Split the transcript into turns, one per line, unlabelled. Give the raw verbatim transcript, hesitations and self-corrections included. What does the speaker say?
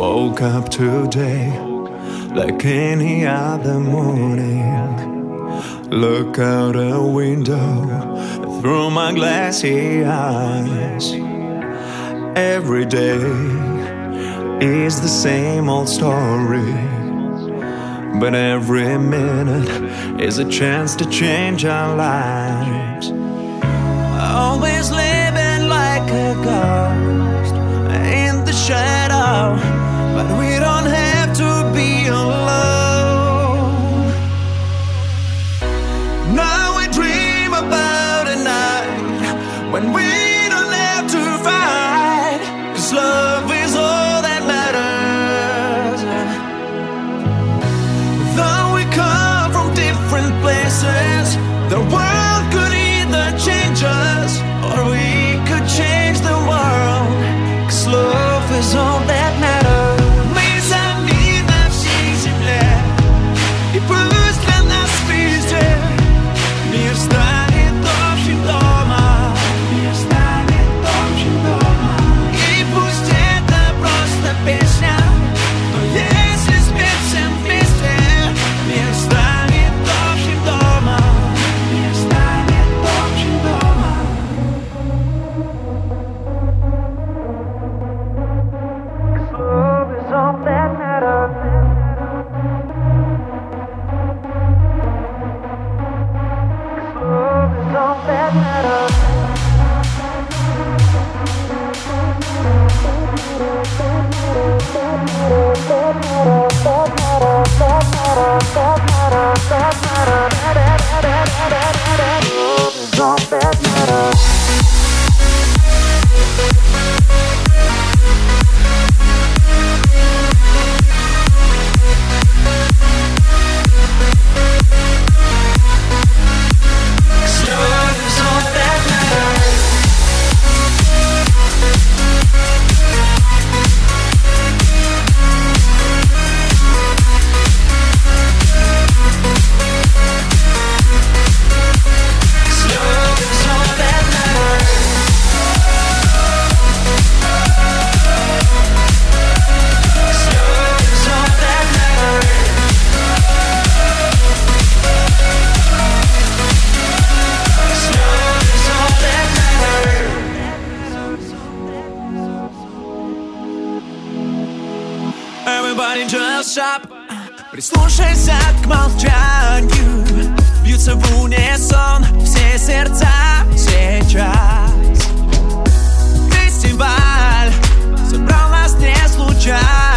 woke up today like any other morning. Look out a window through my glassy eyes. Every day is the same old story, but every minute is a chance to change our lives. Always living like a ghost in the shadow, but we don't have to be alone. Now we dream about a night when we don't have to fight, 'cause love is all that matters. Though we come from different places, the world could either change us or we could change the world, 'cause love is all that matters. Мы сами на всей земле, и пусть для нас везде мир станет общим домом, мир станет общим домом. И пусть это просто песня, но если спеть всем вместе, мир станет общим домом, мир станет общим домом. Love is all that matters. Love is all that matters. Love is all that matters. Everybody just stop. Прислушайся к молчанию. Бьются в унисон все сердца сейчас. Фестиваль собрал нас не случайно.